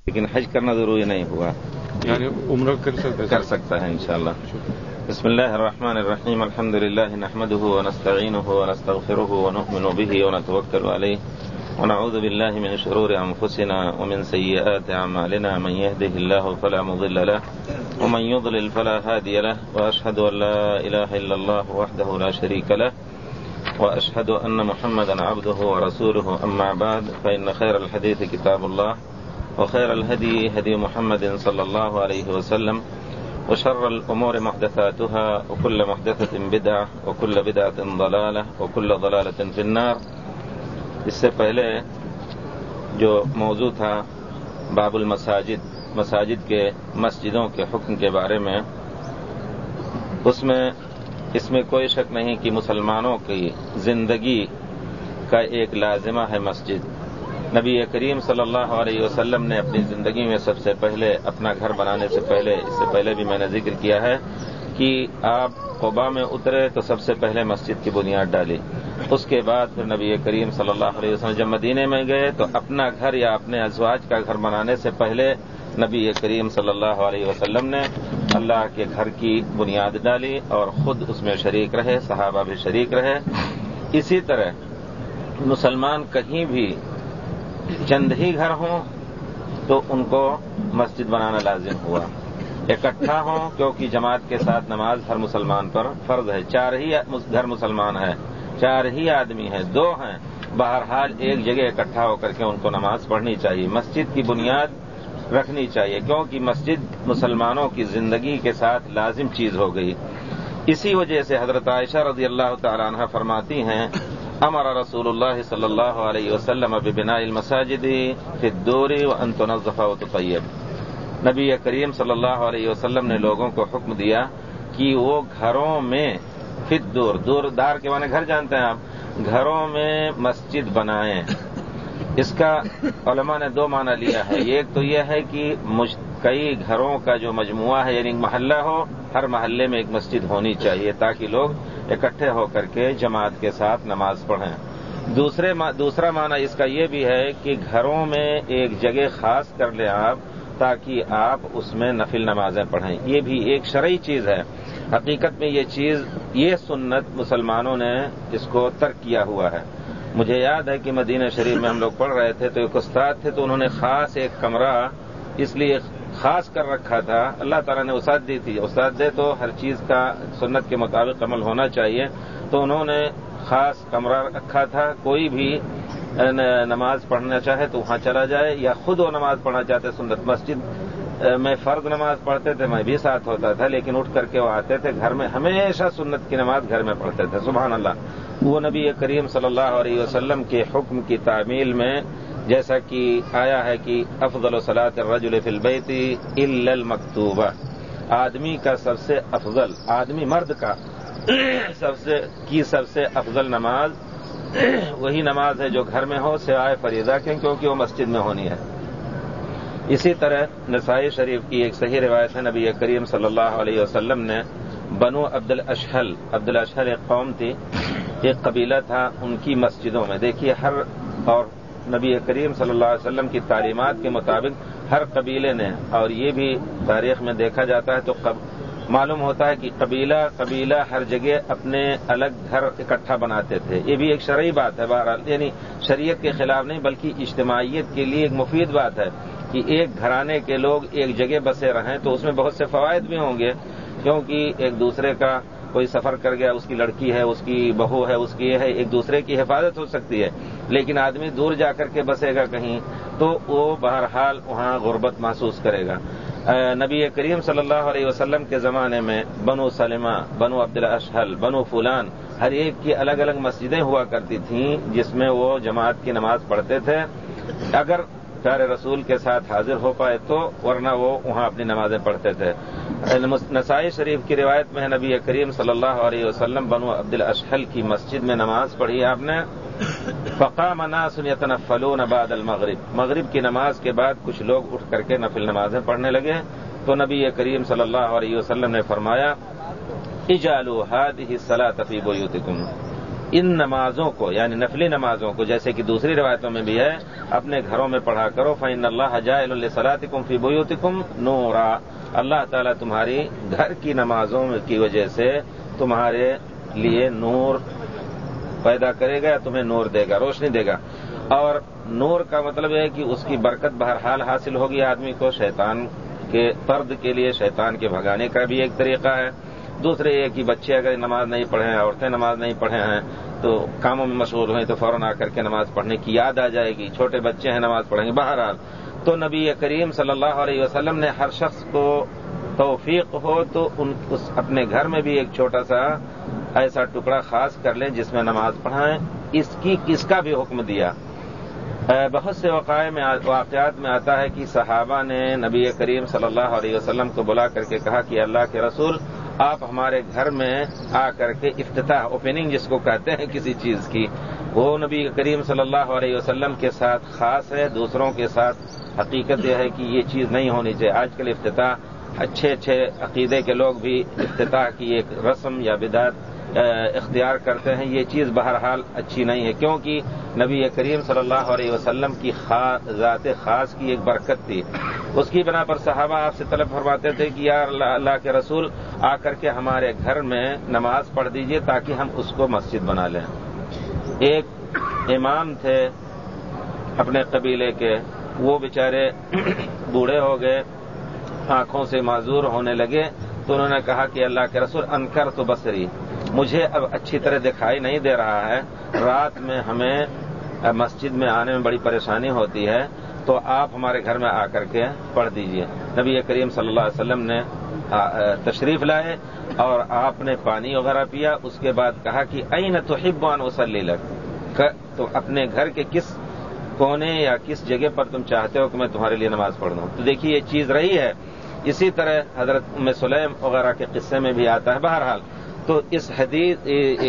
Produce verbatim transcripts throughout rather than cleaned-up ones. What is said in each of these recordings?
لیکن حج کرنا ضروری نہیں ہوا، یعنی عمرہ کر سکتا کر سکتا ہے انشاءاللہ۔ بسم اللہ الرحمن الرحیم، الحمد للہ نحمده ونستعینه ونستغفره ونؤمن به ونتوکل علیہ ونعوذ باللہ من شرور انفسنا ومن سیئات اعمالنا، من يهده الله فلا مضل له ومن يضلل فلا هادي له، واشهد ان لا اله الا الله وحده لا شريك له، واشهد ان محمدا عبده ورسوله، اما بعد فان خير الحديث كتاب الله وخير الهدي هدي محمد صلى الله عليه وسلم، وشر الأمور محدثاتها وكل محدثة بدعة وكل بدعة ضلالة وكل ضلالة في النار۔ اس سے پہلے جو موضوع تھا باب المساجد، مساجد کے مسجدوں کے حکم کے بارے میں، اس میں اس میں کوئی شک نہیں کہ مسلمانوں کی زندگی کا ایک لازمہ ہے مسجد۔ نبی کریم صلی اللہ علیہ وسلم نے اپنی زندگی میں سب سے پہلے اپنا گھر بنانے سے پہلے، اس سے پہلے بھی میں نے ذکر کیا ہے کہ آپ قباء میں اترے تو سب سے پہلے مسجد کی بنیاد ڈالی، اس کے بعد پھر نبی کریم صلی اللہ علیہ وسلم جب مدینے میں گئے تو اپنا گھر یا اپنے ازواج کا گھر بنانے سے پہلے نبی کریم صلی اللہ علیہ وسلم نے اللہ کے گھر کی بنیاد ڈالی اور خود اس میں شریک رہے، صحابہ بھی شریک رہے۔ اسی طرح مسلمان کہیں بھی چند ہی گھر ہوں تو ان کو مسجد بنانا لازم ہوا، اکٹھا ہوں کیونکہ جماعت کے ساتھ نماز ہر مسلمان پر فرض ہے۔ چار ہی گھر مسلمان ہے، چار ہی آدمی ہیں، دو ہیں، بہرحال ایک جگہ اکٹھا ہو کر کے ان کو نماز پڑھنی چاہیے، مسجد کی بنیاد رکھنی چاہیے، کیونکہ مسجد مسلمانوں کی زندگی کے ساتھ لازم چیز ہو گئی۔ اسی وجہ سے حضرت عائشہ رضی اللہ تعالی عنہا فرماتی ہیں، امر رسول اللہ صلی اللہ علیہ وسلم ببناء المساجد فی الدور وان تنظف وتطیب۔ نبی کریم صلی اللہ علیہ وسلم نے لوگوں کو حکم دیا کہ وہ گھروں میں فی الدور، دور دار کے معنی گھر جانتے ہیں آپ، گھروں میں مسجد بنائیں۔ اس کا علماء نے دو معنی لیا ہے، ایک تو یہ ہے کہ کئی گھروں کا جو مجموعہ ہے یعنی محلہ ہو، ہر محلے میں ایک مسجد ہونی چاہیے تاکہ لوگ اکٹھے ہو کر کے جماعت کے ساتھ نماز پڑھیں۔ دوسرے دوسرا معنی اس کا یہ بھی ہے کہ گھروں میں ایک جگہ خاص کر لیں آپ تاکہ آپ اس میں نفل نمازیں پڑھیں، یہ بھی ایک شرعی چیز ہے۔ حقیقت میں یہ چیز، یہ سنت مسلمانوں نے اس کو ترک کیا ہوا ہے۔ مجھے یاد ہے کہ مدینہ شریف میں ہم لوگ پڑھ رہے تھے تو ایک استاد تھے تو انہوں نے خاص ایک کمرہ اس لیے خاص کر رکھا تھا، اللہ تعالیٰ نے وسعت دی تھی، استاد دے تو ہر چیز کا سنت کے مطابق عمل ہونا چاہیے، تو انہوں نے خاص کمرہ رکھا تھا، کوئی بھی نماز پڑھنا چاہے تو وہاں چلا جائے، یا خود وہ نماز پڑھنا چاہتے سنت مسجد میں فرض نماز پڑھتے تھے، میں بھی ساتھ ہوتا تھا، لیکن اٹھ کر کے وہ آتے تھے گھر میں، ہمیشہ سنت کی نماز گھر میں پڑھتے تھے۔ سبحان اللہ۔ وہ نبی کریم صلی اللہ علیہ وسلم کے حکم کی تعمیل میں جیسا کہ آیا ہے کہ افضل صلاۃ الرجل فی البیت الا المکتوبہ، آدمی کا سب سے افضل، آدمی مرد کا سب سے کی سب سے افضل نماز وہی نماز ہے جو گھر میں ہو سوائے فریضہ کے، کیونکہ وہ مسجد میں ہونی ہے۔ اسی طرح نسائی شریف کی ایک صحیح روایت ہے، نبی کریم صلی اللہ علیہ وسلم نے بنو عبد الاشہل، عبد الاشہل ایک قوم تھی، ایک قبیلہ تھا، ان کی مسجدوں میں دیکھیے ہر، اور نبی کریم صلی اللہ علیہ وسلم کی تعلیمات کے مطابق ہر قبیلے نے، اور یہ بھی تاریخ میں دیکھا جاتا ہے تو معلوم ہوتا ہے کہ قبیلہ قبیلہ ہر جگہ اپنے الگ گھر اکٹھا بناتے تھے۔ یہ بھی ایک شرعی بات ہے، بہرحال یعنی شریعت کے خلاف نہیں بلکہ اجتماعیت کے لیے ایک مفید بات ہے کہ ایک گھرانے کے لوگ ایک جگہ بسے رہیں تو اس میں بہت سے فوائد بھی ہوں گے، کیونکہ ایک دوسرے کا کوئی سفر کر گیا، اس کی لڑکی ہے، اس کی بہو ہے، اس کی یہ ہے، ایک دوسرے کی حفاظت ہو سکتی ہے، لیکن آدمی دور جا کر کے بسے گا کہیں تو وہ بہرحال وہاں غربت محسوس کرے گا۔ نبی کریم صلی اللہ علیہ وسلم کے زمانے میں بنو سلمہ، بنو عبد الاشہل، بنو فلان، ہر ایک کی الگ الگ مسجدیں ہوا کرتی تھیں جس میں وہ جماعت کی نماز پڑھتے تھے، اگر پیارے رسول کے ساتھ حاضر ہو پائے تو، ورنہ وہ وہاں اپنی نمازیں پڑھتے تھے۔ نسائی شریف کی روایت میں ہے نبی کریم صلی اللہ علیہ وسلم بنو عبد الاشہل کی مسجد میں نماز پڑھی آپ نے، فقام ناس یتنفلون بعد المغرب، مغرب کی نماز کے بعد کچھ لوگ اٹھ کر کے نفل نمازیں پڑھنے لگے، تو نبی کریم صلی اللہ علیہ وسلم نے فرمایا اجعلوا هذه الصلاة فی بیوتکم، ان نمازوں کو یعنی نفلی نمازوں کو جیسے کہ دوسری روایتوں میں بھی ہے اپنے گھروں میں پڑھا کرو فإن اللہ جاعل لصلاتکم فی بیوتکم نورا اللہ تعالیٰ تمہاری گھر کی نمازوں کی وجہ سے تمہارے لیے نور پیدا کرے گا یا تمہیں نور دے گا روشنی دے گا اور نور کا مطلب ہے کہ اس کی برکت بہرحال حاصل ہوگی آدمی کو شیطان کے طرد کے لیے شیطان کے بھگانے کا بھی ایک طریقہ ہے دوسرے یہ کہ بچے اگر نماز نہیں پڑھے ہیں عورتیں نماز نہیں پڑھے ہیں تو کاموں میں مشغول ہوئیں تو فوراً آ کر کے نماز پڑھنے کی یاد آ جائے گی چھوٹے بچے ہیں نماز پڑھیں گے بہرحال تو نبی کریم صلی اللہ علیہ وسلم نے ہر شخص کو توفیق ہو تو ان اس اپنے گھر میں بھی ایک چھوٹا سا ایسا ٹکڑا خاص کر لیں جس میں نماز پڑھائیں اس کی کس کا بھی حکم دیا بہت سے واقعات میں واقعات میں آتا ہے کہ صحابہ نے نبی کریم صلی اللہ علیہ وسلم کو بلا کر کے کہا کہ اللہ کے رسول آپ ہمارے گھر میں آ کر کے افتتاح اوپننگ جس کو کہتے ہیں کسی چیز کی وہ نبی کریم صلی اللہ علیہ وسلم کے ساتھ خاص ہے دوسروں کے ساتھ حقیقت یہ ہے کہ یہ چیز نہیں ہونی چاہیے آج کل افتتاح اچھے اچھے عقیدے کے لوگ بھی افتتاح کی ایک رسم یا بدعت اختیار کرتے ہیں یہ چیز بہرحال اچھی نہیں ہے کیونکہ نبی کریم صلی اللہ علیہ وسلم کی ذات خاص کی ایک برکت تھی اس کی بنا پر صحابہ آپ سے طلب فرماتے تھے کہ یا اللہ, اللہ کے رسول آ کر کے ہمارے گھر میں نماز پڑھ دیجئے تاکہ ہم اس کو مسجد بنا لیں ایک امام تھے اپنے قبیلے کے وہ بیچارے بوڑھے ہو گئے آنکھوں سے معذور ہونے لگے تو انہوں نے کہا کہ اللہ کے رسول انکر تو بصری مجھے اب اچھی طرح دکھائی نہیں دے رہا ہے رات میں ہمیں مسجد میں آنے میں بڑی پریشانی ہوتی ہے تو آپ ہمارے گھر میں آ کر کے پڑھ دیجئے نبی کریم صلی اللہ علیہ وسلم نے تشریف لائے اور آپ نے پانی وغیرہ پیا اس کے بعد کہا کہ این تحب ان اصلی لک تو اپنے گھر کے کس کونے یا کس جگہ پر تم چاہتے ہو کہ میں تمہارے لیے نماز پڑھ دوں تو دیکھیے یہ چیز رہی ہے اسی طرح حضرت ام سلیم وغیرہ کے قصے میں بھی آتا ہے بہرحال تو اس حدیث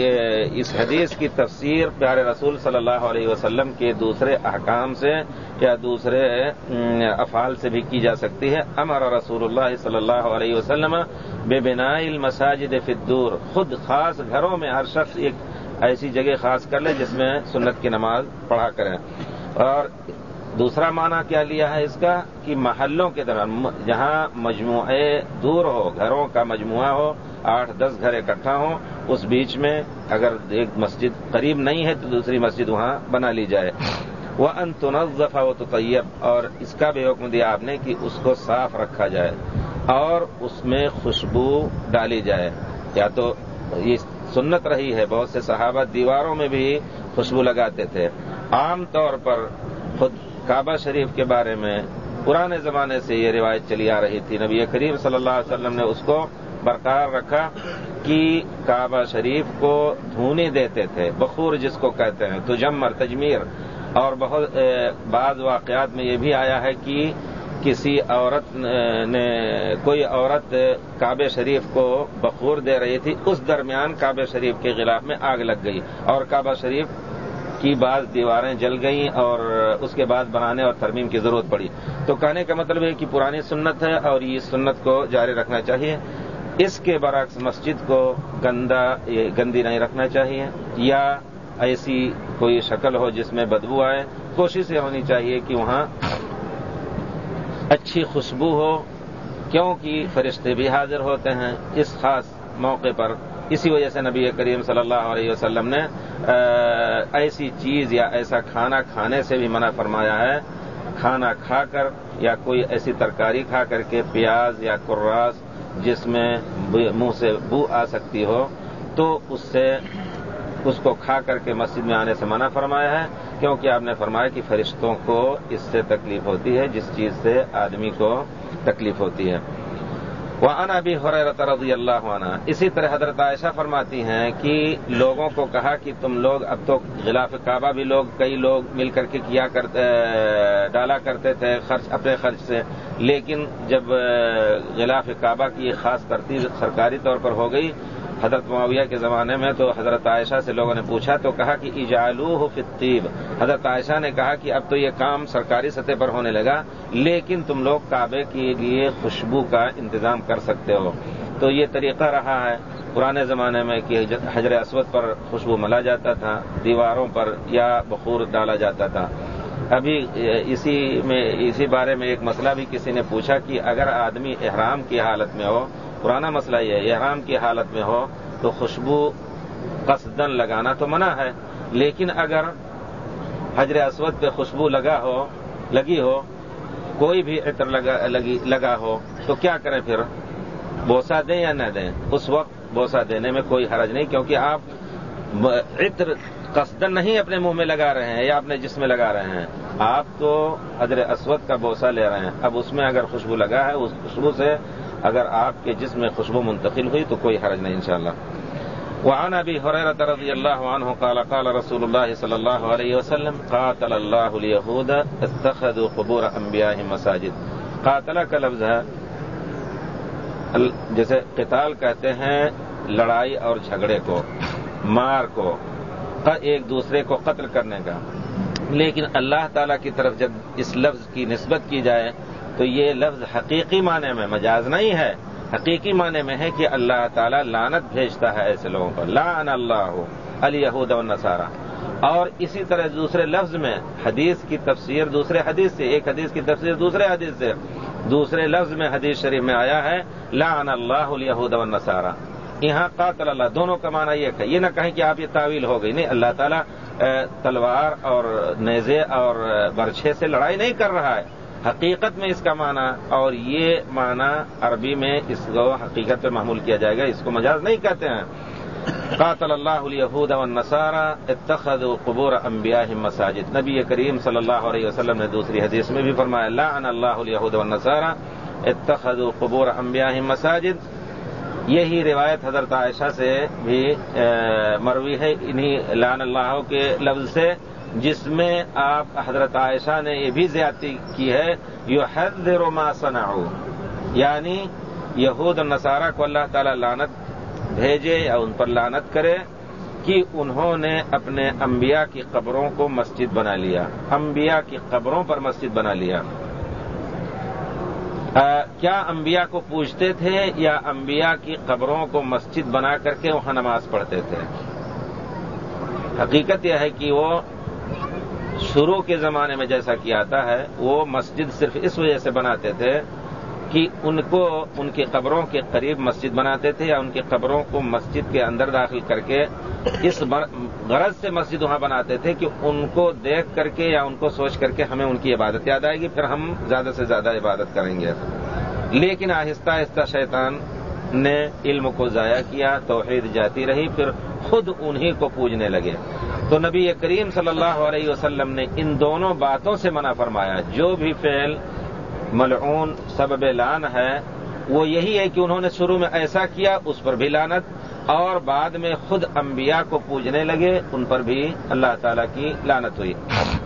اس حدیث کی تفسیر پیارے رسول صلی اللہ علیہ وسلم کے دوسرے احکام سے یا دوسرے افعال سے بھی کی جا سکتی ہے امر رسول اللہ صلی اللہ علیہ وسلم بے بناء المساجد فی الدور خود خاص گھروں میں ہر شخص ایک ایسی جگہ خاص کر لے جس میں سنت کی نماز پڑھا کریں اور دوسرا معنی کیا لیا ہے اس کا کہ محلوں کے دوران جہاں مجموعے دور ہو گھروں کا مجموعہ ہو آٹھ دس گھر اکٹھا ہوں اس بیچ میں اگر ایک مسجد قریب نہیں ہے تو دوسری مسجد وہاں بنا لی جائے وَأَن تُنَظَّفَ وَتُطَيَّبَ اور اس کا بھی حکم دیا آپ نے کہ اس کو صاف رکھا جائے اور اس میں خوشبو ڈالی جائے یا تو یہ سنت رہی ہے بہت سے صحابہ دیواروں میں بھی خوشبو لگاتے تھے عام طور پر خود کعبہ شریف کے بارے میں پرانے زمانے سے یہ روایت چلی آ رہی تھی نبی کریم صلی اللہ علیہ وسلم نے اس کو برقرار رکھا کہ کعبہ شریف کو دھونے دیتے تھے بخور جس کو کہتے ہیں تجمر تجمیر اور بہت بعض واقعات میں یہ بھی آیا ہے کہ کسی عورت نے کوئی عورت کعبہ شریف کو بخور دے رہی تھی اس درمیان کعبہ شریف کے غلاف میں آگ لگ گئی اور کعبہ شریف کی بعض دیواریں جل گئیں اور اس کے بعد بنانے اور ترمیم کی ضرورت پڑی تو کہنے کا مطلب ہے کہ پرانی سنت ہے اور یہ سنت کو جاری رکھنا چاہیے اس کے برعکس مسجد کو گندا گندی نہیں رکھنا چاہیے یا ایسی کوئی شکل ہو جس میں بدبو آئے کوشش یہ ہونی چاہیے کہ وہاں اچھی خوشبو ہو کیونکہ فرشتے بھی حاضر ہوتے ہیں اس خاص موقع پر اسی وجہ سے نبی کریم صلی اللہ علیہ وسلم نے ایسی چیز یا ایسا کھانا کھانے سے بھی منع فرمایا ہے کھانا کھا کر یا کوئی ایسی ترکاری کھا کر کے پیاز یا کراس جس میں منہ سے بو آ سکتی ہو تو اس سے اس کو کھا کر کے مسجد میں آنے سے منع فرمایا ہے کیونکہ آپ نے فرمایا کہ فرشتوں کو اس سے تکلیف ہوتی ہے جس چیز سے آدمی کو تکلیف ہوتی ہے وعن ابی ہریرہ رضی اللہ عنہ اسی طرح حضرت عائشہ فرماتی ہیں کہ لوگوں کو کہا کہ تم لوگ اب تو غلاف کعبہ بھی لوگ کئی لوگ مل کر کے کیا کرتے ڈالا کرتے تھے خرچ اپنے خرچ سے لیکن جب غلاف کعبہ کی خاص ترتیب سرکاری طور پر ہو گئی حضرت معاویہ کے زمانے میں تو حضرت عائشہ سے لوگوں نے پوچھا تو کہا کہ اجعلوہ فی الطیب حضرت عائشہ نے کہا کہ اب تو یہ کام سرکاری سطح پر ہونے لگا لیکن تم لوگ کعبے کے لیے خوشبو کا انتظام کر سکتے ہو تو یہ طریقہ رہا ہے پرانے زمانے میں کہ حجر اسود پر خوشبو ملا جاتا تھا، دیواروں پر یا بخور ڈالا جاتا تھا۔ ابھی اسی میں اسی بارے میں ایک مسئلہ بھی کسی نے پوچھا کہ اگر آدمی احرام کی حالت میں ہو، پرانا مسئلہ یہ ہے، احرام کی حالت میں ہو تو خوشبو قصدن لگانا تو منع ہے، لیکن اگر حجر اسود پہ خوشبو لگا ہو لگی ہو، کوئی بھی عطر لگا لگی لگا ہو تو کیا کریں پھر؟ بوسہ دیں یا نہ دیں؟ اس وقت بوسہ دینے میں کوئی حرج نہیں، کیونکہ آپ عطر قصدن نہیں اپنے منہ میں لگا رہے ہیں یا اپنے جسم میں لگا رہے ہیں، آپ تو حجر اسود کا بوسہ لے رہے ہیں۔ اب اس میں اگر خوشبو لگا ہے، اس خوشبو سے اگر آپ کے جسم میں خوشبو منتقل ہوئی تو کوئی حرج نہیں انشاءاللہ۔ وعن ابی ہریرہ رضی اللہ عنہ قال قال رسول اللہ صلی اللہ علیہ وسلم قاتل اللہ الیہود اتخذوا قبور انبیائہم مساجد۔ قاتلہ کا لفظ ہے، جیسے قتال کہتے ہیں لڑائی اور جھگڑے کو، مار کو، ایک دوسرے کو قتل کرنے کا، لیکن اللہ تعالیٰ کی طرف جب اس لفظ کی نسبت کی جائے تو یہ لفظ حقیقی معنی میں، مجاز نہیں ہے، حقیقی معنی میں ہے کہ اللہ تعالیٰ لعنت بھیجتا ہے ایسے لوگوں پر، لعن اللہ الیہود والنصارى۔ اور اسی طرح دوسرے لفظ میں حدیث کی تفسیر دوسرے حدیث سے، ایک حدیث کی تفسیر دوسرے حدیث سے، دوسرے لفظ میں حدیث شریف میں آیا ہے لعن اللہ الیہود والنصارى۔ یہاں قاتل اللہ، دونوں کا معنی یہ ہے، یہ نہ کہیں کہ آپ یہ تعویل ہو گئی، نہیں، اللہ تعالیٰ تلوار اور نیزے اور برچھے سے لڑائی نہیں کر رہا ہے، حقیقت میں اس کا معنی، اور یہ معنی عربی میں اس کو حقیقت پہ محمول کیا جائے گا، اس کو مجاز نہیں کہتے ہیں۔ قاتل اللہ الیہود والنصارى اتخذوا قبور انبیائہم مساجد۔ نبی کریم صلی اللہ علیہ وسلم نے دوسری حدیث میں بھی فرمایا لعن اللہ الیہود والنصارى اتخذوا قبور انبیائہم مساجد۔ یہی روایت حضرت عائشہ سے بھی مروی ہے انہی لعن اللہ کے لفظ سے، جس میں آپ حضرت عائشہ نے یہ بھی زیادتی کی ہے یحذر ما صنعوا، یعنی یہود اور نصارہ کو اللہ تعالی لعنت بھیجے یا ان پر لعنت کرے کہ انہوں نے اپنے انبیاء کی قبروں کو مسجد بنا لیا، انبیاء کی قبروں پر مسجد بنا لیا۔ آ, کیا انبیاء کو پوجتے تھے یا انبیاء کی قبروں کو مسجد بنا کر کے وہاں نماز پڑھتے تھے؟ حقیقت یہ ہے کہ وہ شروع کے زمانے میں جیسا کہ آتا ہے وہ مسجد صرف اس وجہ سے بناتے تھے کہ ان کو ان کی قبروں کے قریب مسجد بناتے تھے یا ان کی قبروں کو مسجد کے اندر داخل کر کے اس غرض سے مسجد وہاں بناتے تھے کہ ان کو دیکھ کر کے یا ان کو سوچ کر کے ہمیں ان کی عبادت یاد آئے گی، پھر ہم زیادہ سے زیادہ عبادت کریں گے۔ لیکن آہستہ آہستہ شیطان نے علم کو ضائع کیا، توحید جاتی رہی، پھر خود انہی کو پوجنے لگے۔ تو نبی کریم صلی اللہ علیہ وسلم نے ان دونوں باتوں سے منع فرمایا، جو بھی فعل ملعون سبب لعن ہے وہ یہی ہے کہ انہوں نے شروع میں ایسا کیا، اس پر بھی لعنت، اور بعد میں خود انبیاء کو پوجنے لگے، ان پر بھی اللہ تعالیٰ کی لعنت ہوئی۔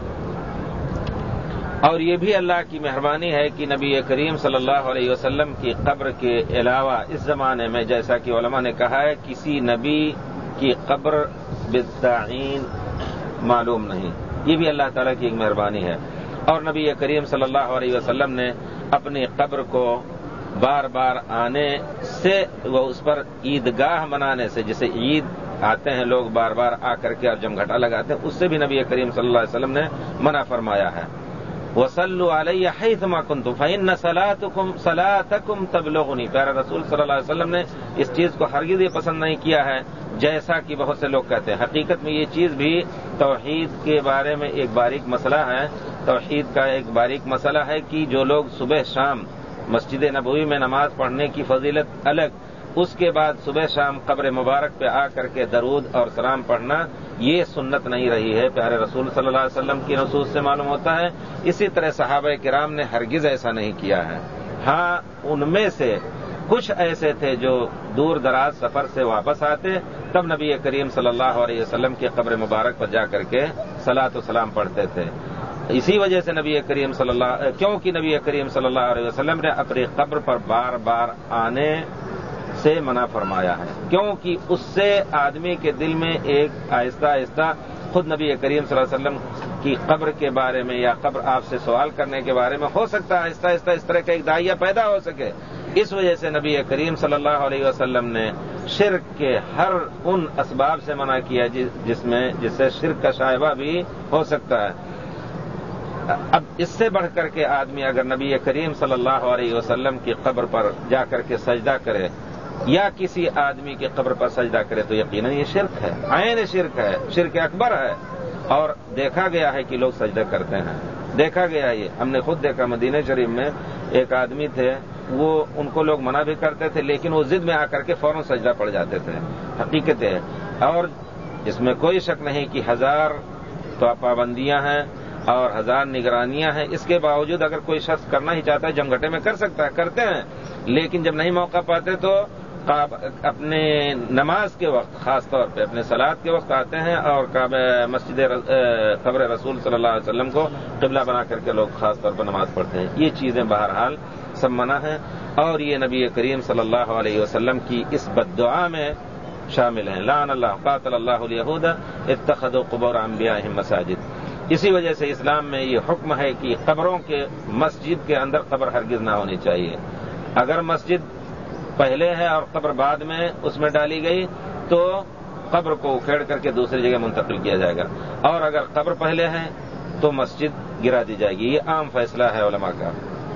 اور یہ بھی اللہ کی مہربانی ہے کہ نبی کریم صلی اللہ علیہ وسلم کی قبر کے علاوہ اس زمانے میں جیسا کہ علماء نے کہا ہے کسی نبی کی قبر بالتعین معلوم نہیں، یہ بھی اللہ تعالیٰ کی ایک مہربانی ہے۔ اور نبی کریم صلی اللہ علیہ وسلم نے اپنی قبر کو بار بار آنے سے، وہ اس پر عیدگاہ منانے سے، جسے عید آتے ہیں لوگ بار بار آ کر کے اور جمگھٹا لگاتے ہیں، اس سے بھی نبی کریم صلی اللہ علیہ وسلم نے منع فرمایا ہے۔ وَصَلُّوا عَلَيَّ حَيْثُمَا كُنتُمْ فَإِنَّ صَلَاتَكُمْ صَلَاتَكُمْ تَبْلُغُنِي۔ پیارے رسول صلی اللہ علیہ وسلم نے اس چیز کو ہرگز یہ پسند نہیں کیا ہے جیسا کہ بہت سے لوگ کہتے ہیں۔ حقیقت میں یہ چیز بھی توحید کے بارے میں ایک باریک مسئلہ ہے، توحید کا ایک باریک مسئلہ ہے کہ جو لوگ صبح شام مسجد نبوی میں نماز پڑھنے کی فضیلت الگ، اس کے بعد صبح شام قبر مبارک پہ آ کر کے درود اور سلام پڑھنا، یہ سنت نہیں رہی ہے، پیارے رسول صلی اللہ علیہ وسلم کی نصوص سے معلوم ہوتا ہے۔ اسی طرح صحابہ کرام نے ہرگز ایسا نہیں کیا ہے۔ ہاں ان میں سے کچھ ایسے تھے جو دور دراز سفر سے واپس آتے، تب نبی کریم صلی اللہ علیہ وسلم کے قبر مبارک پر جا کر کے صلاۃ و سلام پڑھتے تھے۔ اسی وجہ سے نبی کریم صلی اللہ کیونکہ نبی کریم صلی اللہ علیہ وسلم نے اپنی قبر پر بار بار آنے سے منع فرمایا ہے، کیونکہ اس سے آدمی کے دل میں ایک آہستہ آہستہ خود نبی کریم صلی اللہ علیہ وسلم کی قبر کے بارے میں یا قبر آپ سے سوال کرنے کے بارے میں ہو سکتا ہے آہستہ آہستہ اس طرح کا ایک داعیہ پیدا ہو سکے۔ اس وجہ سے نبی کریم صلی اللہ علیہ وسلم نے شرک کے ہر ان اسباب سے منع کیا جس میں جس سے شرک کا شائبہ بھی ہو سکتا ہے۔ اب اس سے بڑھ کر کے آدمی اگر نبی کریم صلی اللہ علیہ وسلم کی قبر پر جا کر کے سجدہ کرے یا کسی آدمی کی قبر پر سجدہ کرے تو یقیناً یہ شرک ہے، عین شرک ہے، شرک اکبر ہے، اور دیکھا گیا ہے کہ لوگ سجدہ کرتے ہیں، دیکھا گیا ہے یہ، ہم نے خود دیکھا مدینہ شریف میں ایک آدمی تھے، وہ ان کو لوگ منع بھی کرتے تھے لیکن وہ ضد میں آ کر کے فوراً سجدہ پڑ جاتے تھے، حقیقت ہے، اور اس میں کوئی شک نہیں کہ ہزار تو پابندیاں ہیں اور ہزار نگرانیاں ہیں، اس کے باوجود اگر کوئی شخص کرنا ہی چاہتا ہے جمگھٹے میں کر سکتا ہے، کرتے ہیں، لیکن جب نہیں موقع پاتے تو اپنے نماز کے وقت خاص طور پہ اپنے صلات کے وقت آتے ہیں اور مسجد قبر رسول صلی اللہ علیہ وسلم کو قبلہ بنا کر کے لوگ خاص طور پر نماز پڑھتے ہیں۔ یہ چیزیں بہرحال سب منع ہیں اور یہ نبی کریم صلی اللہ علیہ وسلم کی اس بددعا میں شامل ہیں، لعن اللہ قاتل اللہ الیہود اتخذوا قبور انبیائہم مساجد۔ اسی وجہ سے اسلام میں یہ حکم ہے کہ قبروں کے مسجد کے اندر قبر ہرگز نہ ہونی چاہیے۔ اگر مسجد پہلے ہے اور قبر بعد میں اس میں ڈالی گئی تو قبر کو اکھیڑ کر کے دوسری جگہ منتقل کیا جائے گا، اور اگر قبر پہلے ہے تو مسجد گرا دی جائے گی۔ یہ عام فیصلہ ہے علماء کا۔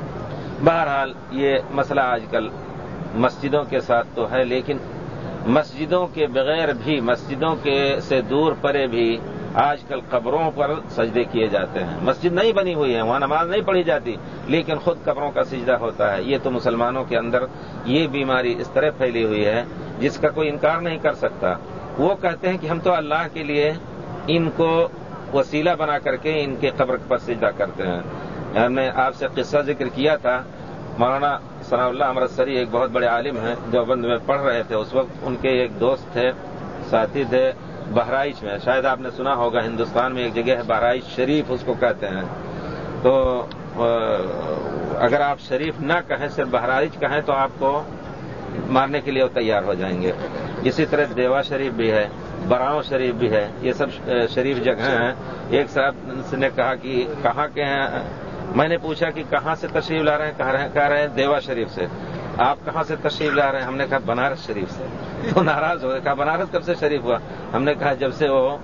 بہرحال یہ مسئلہ آج کل مسجدوں کے ساتھ تو ہے، لیکن مسجدوں کے بغیر بھی، مسجدوں کے سے دور پرے بھی آج کل قبروں پر سجدے کیے جاتے ہیں۔ مسجد نہیں بنی ہوئی ہے، وہاں نماز نہیں پڑھی جاتی، لیکن خود قبروں کا سجدہ ہوتا ہے۔ یہ تو مسلمانوں کے اندر یہ بیماری اس طرح پھیلی ہوئی ہے جس کا کوئی انکار نہیں کر سکتا۔ وہ کہتے ہیں کہ ہم تو اللہ کے لیے ان کو وسیلہ بنا کر کے ان کے قبر پر سجدہ کرتے ہیں۔ ہم نے آپ سے قصہ ذکر کیا تھا، مولانا ثناء اللہ امرتسری ایک بہت بڑے عالم ہیں، دیوبند میں پڑھ رہے تھے اس وقت، ان کے ایک دوست تھے، ساتھی تھے بہرائچ میں، شاید آپ نے سنا ہوگا ہندوستان میں ایک جگہ ہے بہرائچ شریف اس کو کہتے ہیں، تو اگر آپ شریف نہ کہیں صرف بہرائچ کہیں تو آپ کو مارنے کے لیے وہ تیار ہو جائیں گے۔ اسی طرح دیوا شریف بھی ہے، براؤں شریف بھی ہے، یہ سب شریف جگہیں ہیں۔ ایک صاحب نے کہا کہ کہاں کے ہیں، میں نے پوچھا کہ کہاں سے تشریف لا رہے ہیں، کہہ رہے ہیں دیوا شریف سے۔ آپ کہاں سے تشریف لا رہے ہیں؟ ہم نے کہا بنارس شریف سے۔ تو ناراض ہو گئے، کہا بنارس کب سے شریف ہوا؟ ہم نے کہا جب سے وہ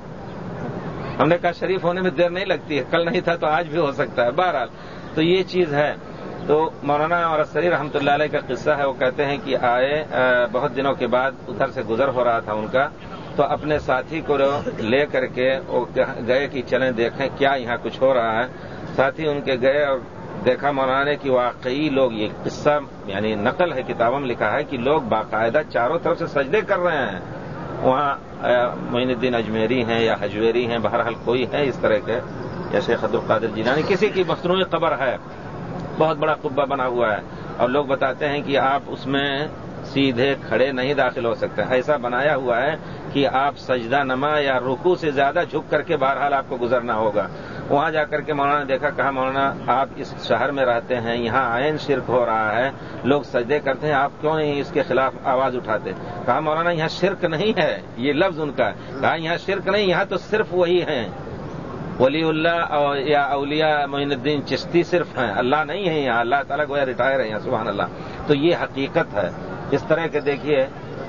ہم نے کہا شریف ہونے میں دیر نہیں لگتی ہے، کل نہیں تھا تو آج بھی ہو سکتا ہے۔ بہرحال تو یہ چیز ہے۔ تو مولانا امرتسری رحمۃ اللہ علیہ کا قصہ ہے، وہ کہتے ہیں کہ آئے بہت دنوں کے بعد ادھر سے گزر ہو رہا تھا ان کا، تو اپنے ساتھی کو لے کر کے وہ گئے کہ چلیں دیکھیں کیا یہاں کچھ ہو رہا ہے۔ ساتھی ان کے گئے اور دیکھا مولانا نے کہ واقعی لوگ، یہ قصہ یعنی نقل ہے، کتابوں میں لکھا ہے کہ لوگ باقاعدہ چاروں طرف سے سجدے کر رہے ہیں۔ وہاں معین الدین اجمیری ہیں یا حجویری ہیں، بہرحال کوئی ہے اس طرح کے، یا شیخ عبد القادر جیلانی، کسی کی مصنوعی قبر ہے، بہت بڑا قبہ بنا ہوا ہے، اور لوگ بتاتے ہیں کہ آپ اس میں سیدھے کھڑے نہیں داخل ہو سکتے، ایسا بنایا ہوا ہے کہ آپ سجدہ نما یا رکوع سے زیادہ جھک کر کے بہرحال آپ کو گزرنا ہوگا۔ وہاں جا کر کے مولانا نے دیکھا، کہا مولانا آپ اس شہر میں رہتے ہیں، یہاں عین شرک ہو رہا ہے، لوگ سجدے کرتے ہیں، آپ کیوں نہیں اس کے خلاف آواز اٹھاتے؟ کہا مولانا یہاں شرک نہیں ہے، یہ لفظ ان کا، کہا یہاں شرک نہیں، یہاں تو صرف وہی ہیں، ولی اللہ اور یا اولیاء معین الدین چشتی صرف ہیں، اللہ نہیں ہے یہاں، اللہ تعالیٰ گویا ریٹائر ہے یہاں، سبحان اللہ۔ تو یہ حقیقت ہے۔ اس طرح کے دیکھیے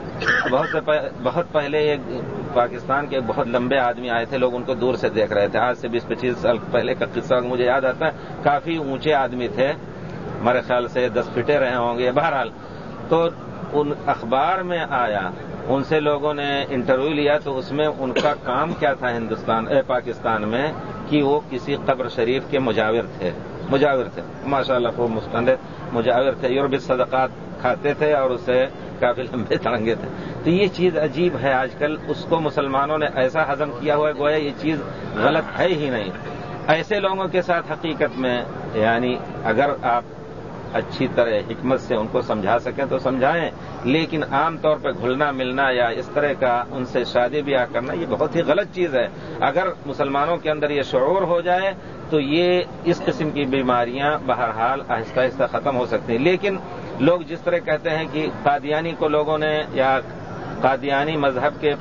بہت سے بہت پہلے ایک پاکستان کے بہت لمبے آدمی آئے تھے، لوگ ان کو دور سے دیکھ رہے تھے، آج سے بیس پچیس سال پہلے کا قصہ مجھے یاد آتا ہے، کافی اونچے آدمی تھے، ہمارے خیال سے دس فٹے رہے ہوں گے، بہرحال تو ان اخبار میں آیا، ان سے لوگوں نے انٹرویو لیا تو اس میں ان کا کام کیا تھا ہندوستان پاکستان میں کہ وہ کسی قبر شریف کے مجاور تھے، مجاور تھے ماشاءاللہ، خوب مستند مجاور تھے، یوربی صدقات کھاتے تھے اور اسے کافی لمبے تڑنگے تھے۔ تو یہ چیز عجیب ہے، آج کل اس کو مسلمانوں نے ایسا ہضم کیا ہوا ہے گویا یہ چیز غلط ہے ہی نہیں۔ ایسے لوگوں کے ساتھ حقیقت میں یعنی اگر آپ اچھی طرح حکمت سے ان کو سمجھا سکیں تو سمجھائیں، لیکن عام طور پہ گھلنا ملنا یا اس طرح کا ان سے شادی بیاہ کرنا یہ بہت ہی غلط چیز ہے۔ اگر مسلمانوں کے اندر یہ شعور ہو جائے تو یہ اس قسم کی بیماریاں بہرحال آہستہ آہستہ ختم ہو سکتی ہیں۔ لیکن لوگ جس طرح کہتے ہیں کہ قادیانی کو لوگوں نے یا قادیانی مذہب کے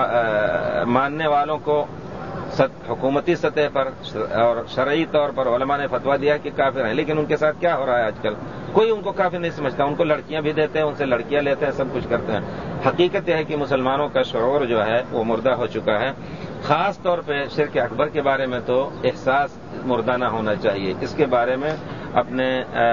ماننے والوں کو حکومتی سطح پر اور شرعی طور پر علماء نے فتویٰ دیا کہ کافر ہیں، لیکن ان کے ساتھ کیا ہو رہا ہے آج کل؟ کوئی ان کو کافر نہیں سمجھتا. ان کو لڑکیاں بھی دیتے ہیں, ان سے لڑکیاں لیتے ہیں, سب کچھ کرتے ہیں. حقیقت یہ ہے کہ مسلمانوں کا شعور جو ہے وہ مردہ ہو چکا ہے. خاص طور پہ شرک اکبر کے بارے میں تو احساس مردہ نہ ہونا چاہیے. اس کے بارے میں اپنے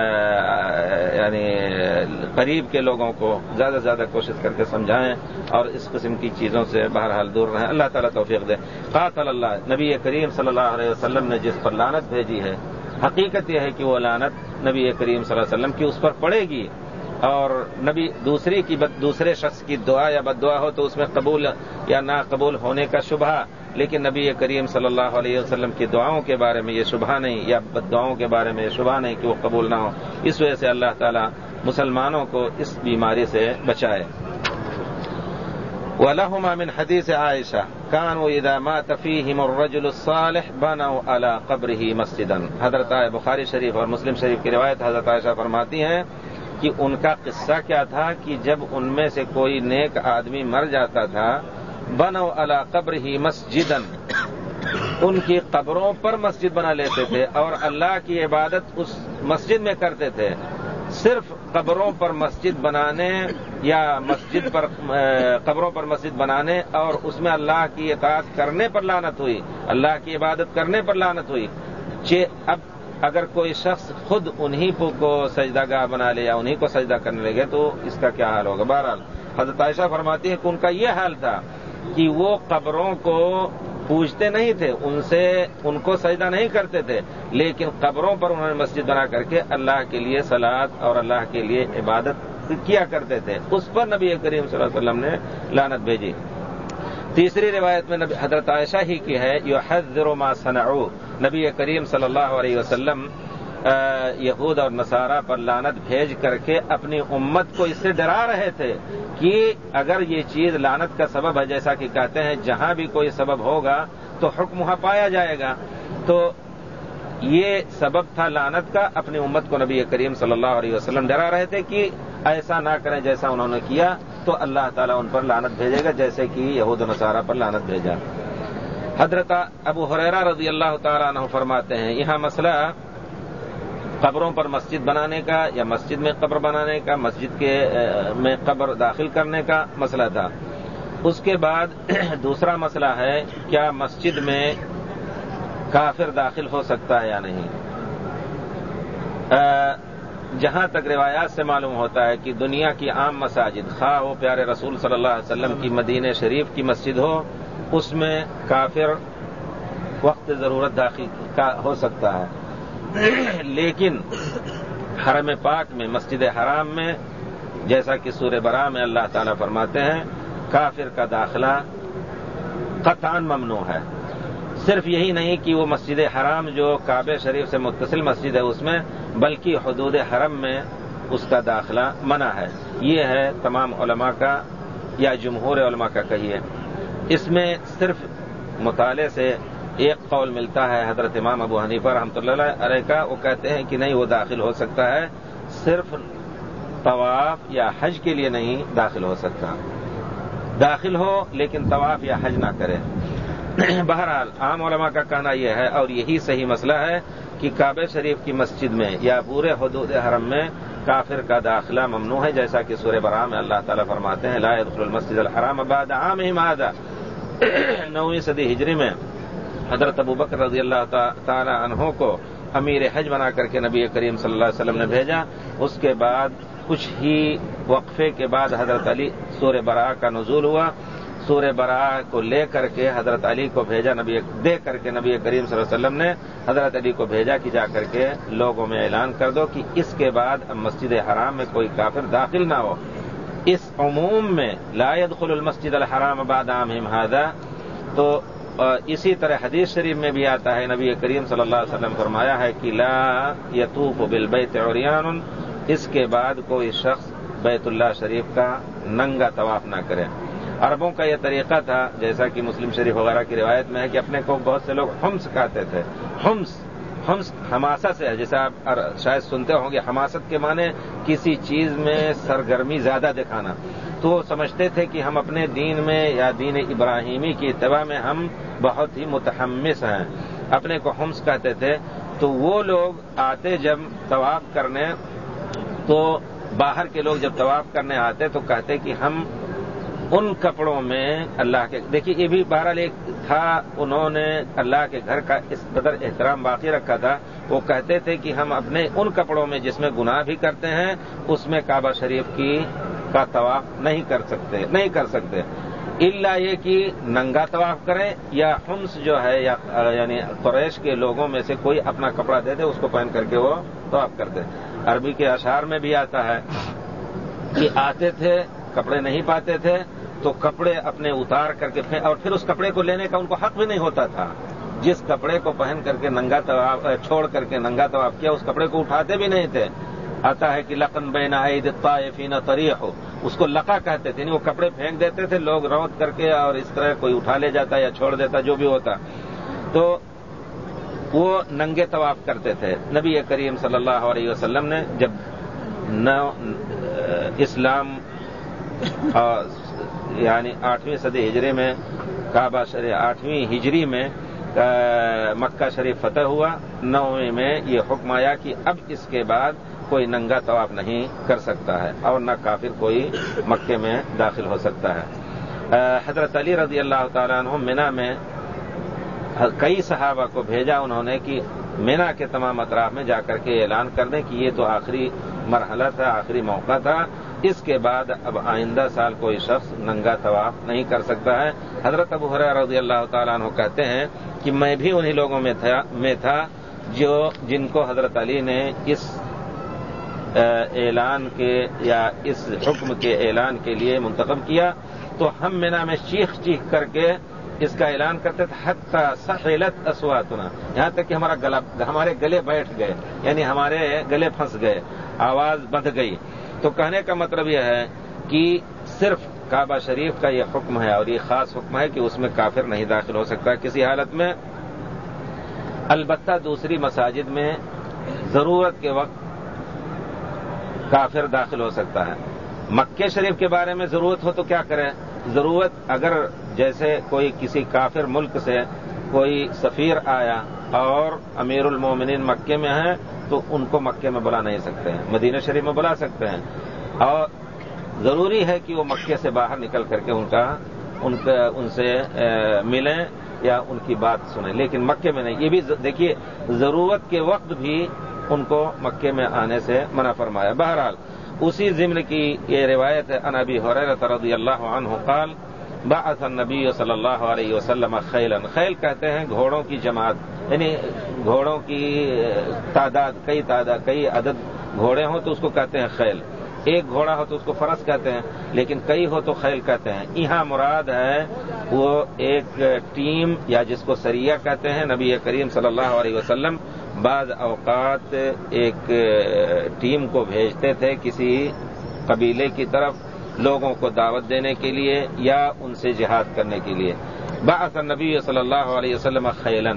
یعنی قریب کے لوگوں کو زیادہ سے زیادہ کوشش کر کے سمجھائیں اور اس قسم کی چیزوں سے بہرحال دور رہیں. اللہ تعالیٰ توفیق دے. قاتل اللہ, نبی کریم صلی اللہ علیہ وسلم نے جس پر لعنت بھیجی ہے, حقیقت یہ ہے کہ وہ لعنت نبی کریم صلی اللہ علیہ وسلم کی اس پر پڑے گی, اور نبی دوسری کی دوسرے شخص کی دعا یا بد دعا ہو تو اس میں قبول یا نا قبول ہونے کا شبہ, لیکن نبی کریم صلی اللہ علیہ وسلم کی دعاؤں کے بارے میں یہ شبہ نہیں, یا بد دعاؤں کے بارے میں یہ شبہ نہیں کہ وہ قبول نہ ہو. اس وجہ سے اللہ تعالیٰ مسلمانوں کو اس بیماری سے بچائے. وَلَهُمَا مِنْ حَدِيثِ عَائِشَةَ كَانُوا إِذَا مَاتَ فِيهِمُ الرَّجُلُ الصَّالِحُ بَنَوْا عَلَى قَبْرِهِ مَسْجِدًا. حضرت بخاری شریف اور مسلم شریف کی روایت حضرت عائشہ فرماتی ہیں کہ ان کا قصہ کیا تھا کہ جب ان میں سے کوئی نیک آدمی مر جاتا تھا, بَنَوْا عَلَى قَبْرِهِ مَسْجِدًا, ان کی قبروں پر مسجد بنا لیتے تھے اور اللہ کی عبادت اس مسجد میں کرتے تھے. صرف قبروں پر مسجد بنانے یا مسجد پر قبروں پر مسجد بنانے اور اس میں اللہ کی اطاعت کرنے پر لعنت ہوئی, اللہ کی عبادت کرنے پر لعنت ہوئی. اب اگر کوئی شخص خود انہی کو سجدہ گاہ بنا لے یا انہی کو سجدہ کرنے لگے تو اس کا کیا حال ہوگا. بہرحال حضرت عائشہ فرماتی ہے کہ ان کا یہ حال تھا کہ وہ قبروں کو پوجتے نہیں تھے, ان سے ان کو سجدہ نہیں کرتے تھے, لیکن قبروں پر انہوں نے مسجد بنا کر کے اللہ کے لیے صلاۃ اور اللہ کے لیے عبادت کیا کرتے تھے. اس پر نبی کریم صلی اللہ علیہ وسلم نے لعنت بھیجی. تیسری روایت میں حضرت عائشہ ہی کی ہے, یحذر ما صنعوا, نبی کریم صلی اللہ علیہ وسلم یہود اور نصارہ پر لعنت بھیج کر کے اپنی امت کو اس سے ڈرا رہے تھے کہ اگر یہ چیز لعنت کا سبب ہے, جیسا کہ کہتے ہیں جہاں بھی کوئی سبب ہوگا تو حکم وہاں پایا جائے گا, تو یہ سبب تھا لعنت کا. اپنی امت کو نبی کریم صلی اللہ علیہ وسلم ڈرا رہے تھے کہ ایسا نہ کریں جیسا انہوں نے کیا تو اللہ تعالیٰ ان پر لعنت بھیجے گا, جیسے کہ یہود و نصارہ پر لعنت بھیجا. حضرت ابو ہریرہ رضی اللہ تعالیٰ عنہ فرماتے ہیں یہاں مسئلہ قبروں پر مسجد بنانے کا یا مسجد میں قبر بنانے کا, مسجد کے میں قبر داخل کرنے کا مسئلہ تھا. اس کے بعد دوسرا مسئلہ ہے کیا مسجد میں کافر داخل ہو سکتا ہے یا نہیں. جہاں تک روایات سے معلوم ہوتا ہے کہ دنیا کی عام مساجد, خواہ وہ پیارے رسول صلی اللہ علیہ وسلم کی مدینہ شریف کی مسجد ہو, اس میں کافر وقت ضرورت داخل ہو سکتا ہے, لیکن حرم پاک میں مسجد حرام میں جیسا کہ سورہ براء میں اللہ تعالیٰ فرماتے ہیں کافر کا داخلہ قطعاً ممنوع ہے. صرف یہی نہیں کہ وہ مسجد حرام جو کعبہ شریف سے متصل مسجد ہے اس میں, بلکہ حدود حرم میں اس کا داخلہ منع ہے. یہ ہے تمام علماء کا یا جمہور علماء کا کہیے. اس میں صرف مطالعے سے ایک قول ملتا ہے حضرت امام ابو حنیفہ رحمۃ اللہ علیہ کا, وہ کہتے ہیں کہ نہیں وہ داخل ہو سکتا ہے, صرف طواف یا حج کے لیے نہیں داخل ہو سکتا. داخل ہو لیکن طواف یا حج نہ کرے. بہرحال عام علماء کا کہنا یہ ہے اور یہی صحیح مسئلہ ہے کہ کعبہ شریف کی مسجد میں یا پورے حدود حرم میں کافر کا داخلہ ممنوع ہے, جیسا کہ سورہ براء میں اللہ تعالیٰ فرماتے ہیں لا يدخل المسجد الحرام بعد عامهم هذا. نویں صدی ہجری میں حضرت ابو بکر رضی اللہ تعالی عنہ کو امیر حج بنا کر کے نبی کریم صلی اللہ علیہ وسلم نے بھیجا. اس کے بعد کچھ ہی وقفے کے بعد حضرت علی سورہ براء کا نزول ہوا. سورہ براء کو لے کر کے حضرت علی کو بھیجا, نبی دے کر کے نبی کریم صلی اللہ علیہ وسلم نے حضرت علی کو بھیجا کہ جا کر کے لوگوں میں اعلان کر دو کہ اس کے بعد اب مسجد حرام میں کوئی کافر داخل نہ ہو. اس عموم میں لا يدخل المسجد الحرام بعد عامهم هذا, تو اسی طرح حدیث شریف میں بھی آتا ہے نبی کریم صلی اللہ علیہ وسلم فرمایا ہے کہ لا يطوف بالبیت عریان, اس کے بعد کوئی شخص بیت اللہ شریف کا ننگا طواف نہ کرے. عربوں کا یہ طریقہ تھا, جیسا کہ مسلم شریف وغیرہ کی روایت میں ہے کہ اپنے کو بہت سے لوگ حمص کہتے تھے. حمص حمص حماسہ سے ہے, جیسے آپ شاید سنتے ہوں گے. حماست کے معنی کسی چیز میں سرگرمی زیادہ دکھانا. تو سمجھتے تھے کہ ہم اپنے دین میں یا دین ابراہیمی کی اتباع میں ہم بہت ہی متحمس ہیں, اپنے کو حمص کہتے تھے. تو وہ لوگ آتے جب طواف کرنے تو باہر کے لوگ جب طواف کرنے آتے تو کہتے کہ ہم ان کپڑوں میں اللہ کے، دیکھیے یہ بھی بہرحال ایک تھا، انہوں نے اللہ کے گھر کا اس قدر احترام باقی رکھا تھا، وہ کہتے تھے کہ ہم اپنے ان کپڑوں میں جس میں گناہ بھی کرتے ہیں اس میں کعبہ شریف کی کا طواف نہیں کر سکتے نہیں کر سکتے الا یہ کہ ننگا طواف کریں، یا حمص جو ہے یا یعنی قریش کے لوگوں میں سے کوئی اپنا کپڑا دے دے اس کو پہن کر کے وہ طواف کرتے۔ عربی کے اشعار میں بھی آتا ہے کہ آتے تھے کپڑے نہیں پاتے تھے تو کپڑے اپنے اتار کر کے اور پھر اس کپڑے کو لینے کا ان کو حق بھی نہیں ہوتا تھا، جس کپڑے کو پہن کر کے ننگا طواف چھوڑ کر کے ننگا طواف کیا اس کپڑے کو اٹھاتے بھی نہیں تھے۔ آتا ہے کہ لقن بین عید الطائفین طریح، اس کو لقا کہتے تھے، وہ کپڑے پھینک دیتے تھے لوگ روت کر کے، اور اس طرح کوئی اٹھا لے جاتا یا چھوڑ دیتا جو بھی ہوتا، تو وہ ننگے طواف کرتے تھے۔ نبی کریم صلی اللہ علیہ وسلم نے جب نو اسلام یعنی آٹھویں صدی ہجری میں کعبہ شریف آٹھویں ہجری میں مکہ شریف فتح ہوا، نویں میں یہ حکم آیا کہ اب اس کے بعد کوئی ننگا طواف نہیں کر سکتا ہے اور نہ کافر کوئی مکے میں داخل ہو سکتا ہے۔ حضرت علی رضی اللہ تعالیٰ عنہ منا میں کئی صحابہ کو بھیجا انہوں نے کہ مینا کے تمام اطراف میں جا کر کے اعلان کر دیں کہ یہ تو آخری مرحلہ تھا، آخری موقع تھا، اس کے بعد اب آئندہ سال کوئی شخص ننگا طواف نہیں کر سکتا ہے۔ حضرت ابو ہریرہ رضی اللہ تعالیٰ عنہ کہتے ہیں کہ میں بھی انہی لوگوں میں تھا میں تھا جو جن کو حضرت علی نے اس اعلان کے یا اس حکم کے اعلان کے لیے منتخب کیا، تو ہم مینا میں چیخ چیخ کر کے اس کا اعلان کرتے تھے، حتی سحلت اصواتنا، یہاں تک کہ ہمارا گلا ہمارے گلے بیٹھ گئے، یعنی ہمارے گلے پھنس گئے، آواز بندھ گئی۔ تو کہنے کا مطلب یہ ہے کہ صرف کعبہ شریف کا یہ حکم ہے اور یہ خاص حکم ہے کہ اس میں کافر نہیں داخل ہو سکتا کسی حالت میں۔ البتہ دوسری مساجد میں ضرورت کے وقت کافر داخل ہو سکتا ہے۔ مکہ شریف کے بارے میں ضرورت ہو تو کیا کرے؟ ضرورت اگر جیسے کوئی کسی کافر ملک سے کوئی سفیر آیا اور امیر المومنین مکے میں ہیں تو ان کو مکے میں بلا نہیں سکتے ہیں، مدینہ شریف میں بلا سکتے ہیں، اور ضروری ہے کہ وہ مکے سے باہر نکل کر کے ان کا ان کا ان سے ملیں یا ان کی بات سنیں، لیکن مکے میں نہیں۔ یہ بھی دیکھیے ضرورت کے وقت بھی ان کو مکے میں آنے سے منع فرمایا۔ بہرحال اسی ضمن کی یہ روایت ہے، عن ابی ہریرہ رضی اللہ عنہ قال بعث النبی صلی اللہ علیہ وسلم خیلا، خیل کہتے ہیں گھوڑوں کی جماعت، یعنی گھوڑوں کی تعداد، کئی تعداد کئی عدد گھوڑے ہوں تو اس کو کہتے ہیں خیل، ایک گھوڑا ہو تو اس کو فرس کہتے ہیں، لیکن کئی ہو تو خیل کہتے ہیں۔ یہاں مراد ہے وہ ایک ٹیم یا جس کو سریہ کہتے ہیں۔ نبی کریم صلی اللہ علیہ وسلم بعض اوقات ایک ٹیم کو بھیجتے تھے کسی قبیلے کی طرف لوگوں کو دعوت دینے کے لیے یا ان سے جہاد کرنے کے لیے۔ بعث النبی صلی اللہ علیہ وسلم خیلا۔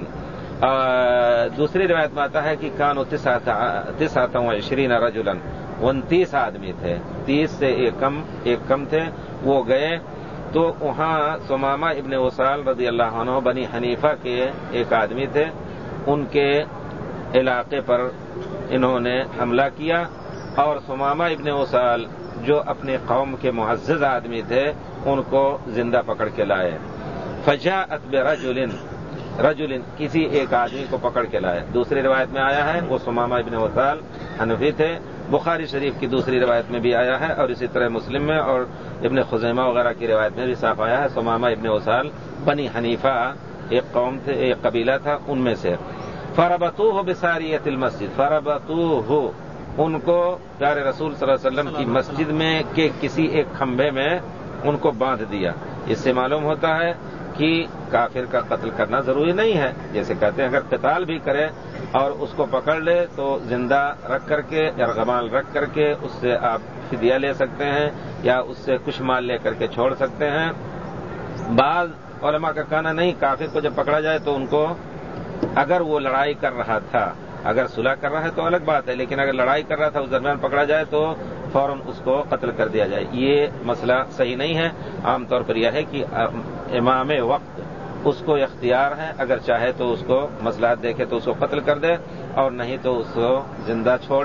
دوسری روایت میں آتا ہے کہ کانوا تسعۃ وعشرین رجلا، انتیس آدمی تھے، تیس سے ایک کم ایک کم تھے، وہ گئے تو وہاں ثمامہ ابن وصال رضی اللہ عنہ بنی حنیفہ کے ایک آدمی تھے، ان کے علاقے پر انہوں نے حملہ کیا اور ثمامہ ابن وصال جو اپنے قوم کے معزز آدمی تھے ان کو زندہ پکڑ کے لائے۔ فجاءت برجل رجل، کسی ایک آدمی کو پکڑ کے لائے۔ دوسری روایت میں آیا ہے وہ ثمامہ ابن وصال حنفی تھے، بخاری شریف کی دوسری روایت میں بھی آیا ہے اور اسی طرح مسلم میں اور ابن خزیمہ وغیرہ کی روایت میں بھی صاف آیا ہے ثمامہ ابن وصال بنی حنیفہ ایک قوم تھے، ایک قبیلہ تھا ان میں سے۔ فربطوہ بساریۃ المسجد، فربطوہ ان کو پیارے رسول صلی اللہ علیہ وسلم کی مسجد میں کے کسی ایک کھمبے میں ان کو باندھ دیا۔ اس سے معلوم ہوتا ہے کہ کافر کا قتل کرنا ضروری نہیں ہے، جیسے کہتے ہیں اگر قتال بھی کرے اور اس کو پکڑ لے تو زندہ رکھ کر کے ارغمال رکھ کر کے اس سے آپ فدیہ لے سکتے ہیں یا اس سے کچھ مال لے کر کے چھوڑ سکتے ہیں۔ بعض علماء کا کہنا نہیں، کافر کو جب پکڑا جائے تو ان کو اگر وہ لڑائی کر رہا تھا، اگر صلح کر رہا ہے تو الگ بات ہے، لیکن اگر لڑائی کر رہا تھا اس درمیان پکڑا جائے تو فوراً اس کو قتل کر دیا جائے۔ یہ مسئلہ صحیح نہیں ہے، عام طور پر یہ ہے کہ امام وقت اس کو اختیار ہے، اگر چاہے تو اس کو مصلحت دیکھے تو اس کو قتل کر دے اور نہیں تو اس کو زندہ چھوڑے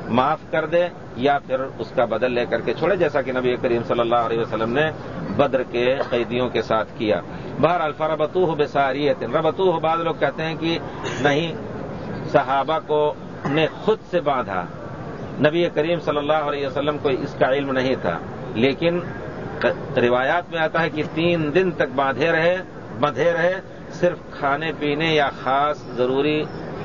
معاف کر دے یا پھر اس کا بدل لے کر کے چھوڑے، جیسا کہ نبی کریم صلی اللہ علیہ وسلم نے بدر کے قیدیوں کے ساتھ کیا۔ بہرحال فربطوہ بساریۃ، ربطوہ بعض لوگ کہتے ہیں کہ نہیں، صحابہ کو نے خود سے باندھا، نبی کریم صلی اللہ علیہ وسلم کو اس کا علم نہیں تھا، لیکن روایات میں آتا ہے کہ تین دن تک باندھے رہے بندھے رہے صرف کھانے پینے یا خاص ضروری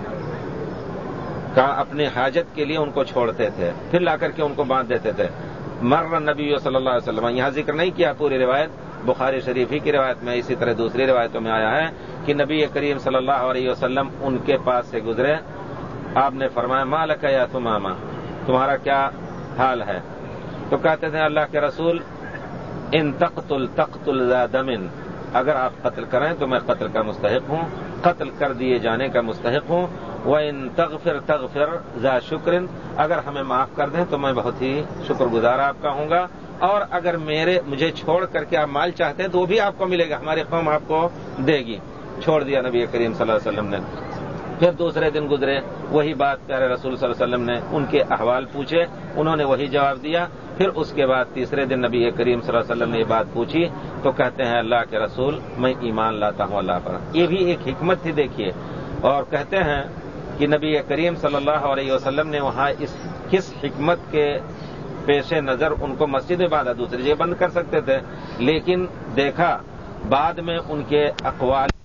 کا اپنے حاجت کے لیے ان کو چھوڑتے تھے، پھر لا کر کے ان کو باندھ دیتے تھے۔ مر نبی صلی اللہ علیہ وسلم، یہاں ذکر نہیں کیا پوری روایت، بخاری شریف ہی کی روایت میں، اسی طرح دوسری روایتوں میں آیا ہے کہ نبی کریم صلی اللہ علیہ وسلم ان کے پاس سے گزرے، آپ نے فرمایا ما لک یا ثمامہ، تمہارا کیا حال ہے؟ تو کہتے تھے اللہ کے رسول ان تقتل تقتل ذا دم، اگر آپ قتل کریں تو میں قتل کا مستحق ہوں، قتل کر دیے جانے کا مستحق ہوں، وَإِن تَغْفِرْ تَغْفِرْ ذَا شُكْرٍ، اگر ہمیں معاف کر دیں تو میں بہت ہی شکر گزار آپ کا ہوں گا، اور اگر میرے مجھے چھوڑ کر کے آپ مال چاہتے ہیں تو وہ بھی آپ کو ملے گا، ہماری قوم آپ کو دے گی۔ چھوڑ دیا نبی کریم صلی اللہ علیہ وسلم نے۔ پھر دوسرے دن گزرے، وہی بات پیارے رسول صلی اللہ علیہ وسلم نے ان کے احوال پوچھے، انہوں نے وہی جواب دیا۔ پھر اس کے بعد تیسرے دن نبی کریم صلی اللہ علیہ وسلم نے یہ بات پوچھی تو کہتے ہیں اللہ کے رسول میں ایمان لاتا ہوں اللہ پر۔ یہ بھی ایک حکمت تھی دیکھیے، اور کہتے ہیں کہ نبی کریم صلی اللہ علیہ وسلم نے وہاں اس کس حکمت کے پیش نظر ان کو مسجد میں باندھا، دوسری جگہ بند کر سکتے تھے، لیکن دیکھا بعد میں ان کے اقوال